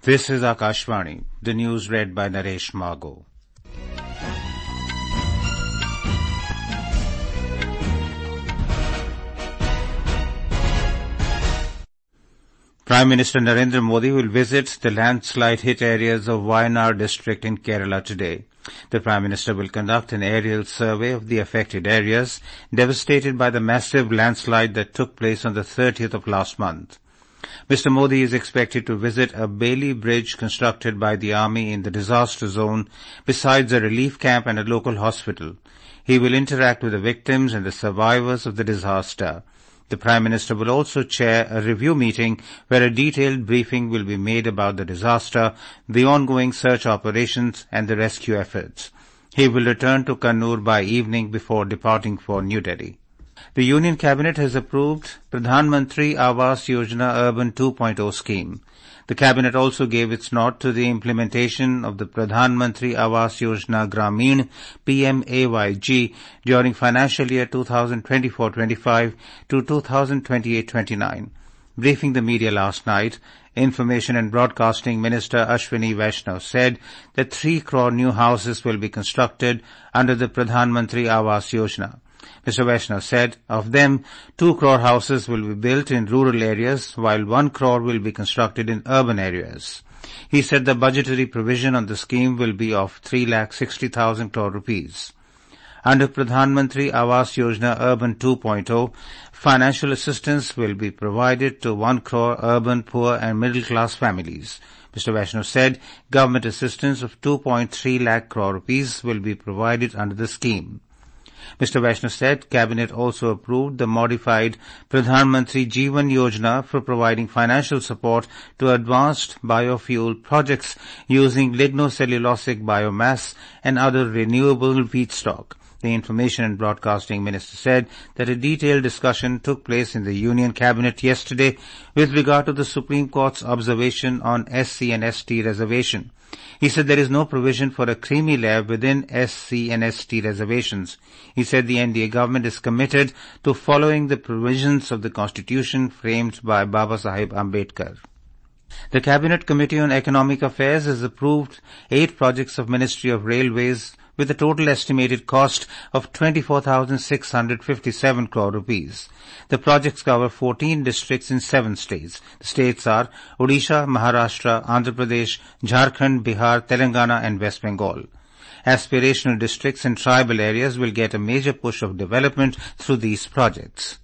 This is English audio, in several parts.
This is Akashvani. The news read by Naresh Margo. Prime Minister Narendra Modi will visit the landslide-hit areas of Wayanad district in Kerala today. The Prime Minister will conduct an aerial survey of the affected areas devastated by the massive landslide that took place on the 30th of last month. Mr. Modi is expected to visit a Bailey bridge constructed by the army in the disaster zone, besides a relief camp and a local hospital. He will interact with the victims and the survivors of the disaster. The Prime Minister will also chair a review meeting where a detailed briefing will be made about the disaster, the ongoing search operations and the rescue efforts. He will return to Kannur by evening before departing for New Delhi. The Union Cabinet has approved Pradhan Mantri Awas Yojana Urban 2.0 scheme. The Cabinet also gave its nod to the implementation of the Pradhan Mantri Awas Yojana Grameen PMAYG during financial year 2024-25 to 2028-29. Briefing the media last night, Information and Broadcasting Minister Ashwini Vaishnaw said that 3 crore new houses will be constructed under the Pradhan Mantri Awas Yojana. Mr. Vaishnaw said, of them, 2 crore houses will be built in rural areas, while 1 crore will be constructed in urban areas. He said the budgetary provision on the scheme will be of 3,60,000 crore rupees. Under Pradhan Mantri Awas Yojana Urban 2.0, financial assistance will be provided to 1 crore urban poor and middle-class families. Mr. Vaishnaw said government assistance of 2.3 lakh crore rupees will be provided under the scheme. Mr. Vaishnaw said Cabinet also approved the modified Pradhan Mantri Jeevan Yojana for providing financial support to advanced biofuel projects using lignocellulosic biomass and other renewable feedstock. The Information and Broadcasting Minister said that a detailed discussion took place in the Union Cabinet yesterday with regard to the Supreme Court's observation on SC and ST reservation. He said there is no provision for a creamy layer within SC and ST reservations. He said the NDA government is committed to following the provisions of the Constitution framed by Baba Sahib Ambedkar. The Cabinet Committee on Economic Affairs has approved 8 projects of Ministry of Railways with a total estimated cost of 24,657 crore rupees. The projects cover 14 districts in 7 states. The states are Odisha, Maharashtra, Andhra Pradesh, Jharkhand, Bihar, Telangana and West Bengal. Aspirational districts and tribal areas will get a major push of development through these projects.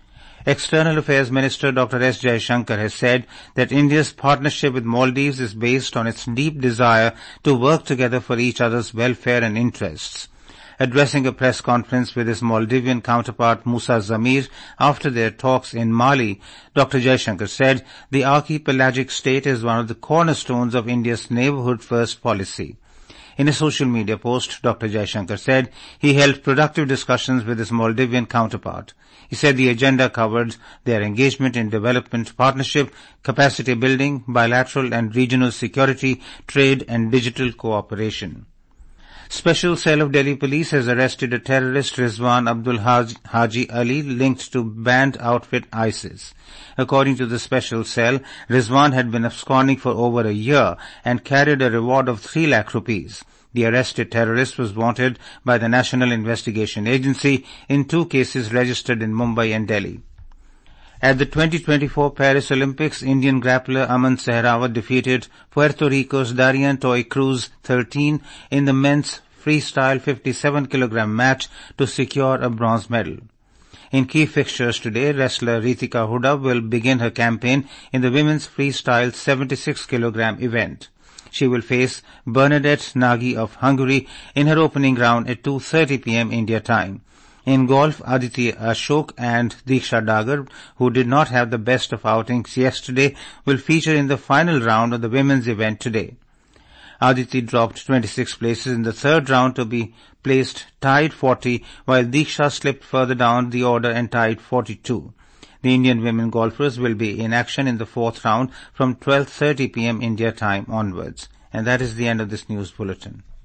External Affairs Minister Dr. S. Jaishankar has said that India's partnership with Maldives is based on its deep desire to work together for each other's welfare and interests. Addressing a press conference with his Maldivian counterpart Musa Zamir after their talks in Mali, Dr. Jaishankar said the archipelagic state is one of the cornerstones of India's neighborhood-first policy. In a social media post, Dr. Jaishankar said he held productive discussions with his Maldivian counterpart. He said the agenda covered their engagement in development partnership, capacity building, bilateral and regional security, trade and digital cooperation. Special Cell of Delhi Police has arrested a terrorist Rizwan Abdul Haji Ali linked to banned outfit ISIS. According to the Special Cell, Rizwan had been absconding for over a year and carried a reward of 3 lakh rupees. The arrested terrorist was wanted by the National Investigation Agency in 2 cases registered in Mumbai and Delhi. At the 2024 Paris Olympics, Indian grappler Aman Sehrawat defeated Puerto Rico's Darian Toy Cruz 13 in the men's freestyle 57 kg match to secure a bronze medal. In key fixtures today, wrestler Ritika Huda will begin her campaign in the women's freestyle 76 kg event. She will face Bernadette Nagy of Hungary in her opening round at 2:30 p.m. India time. In golf, Aditi Ashok and Diksha Dagar, who did not have the best of outings yesterday, will feature in the final round of the women's event today. Aditi dropped 26 places in the 3rd round to be placed tied 40, while Diksha slipped further down the order and tied 42. The Indian women golfers will be in action in the 4th round from 12:30 p.m. India time onwards. And that is the end of this news bulletin.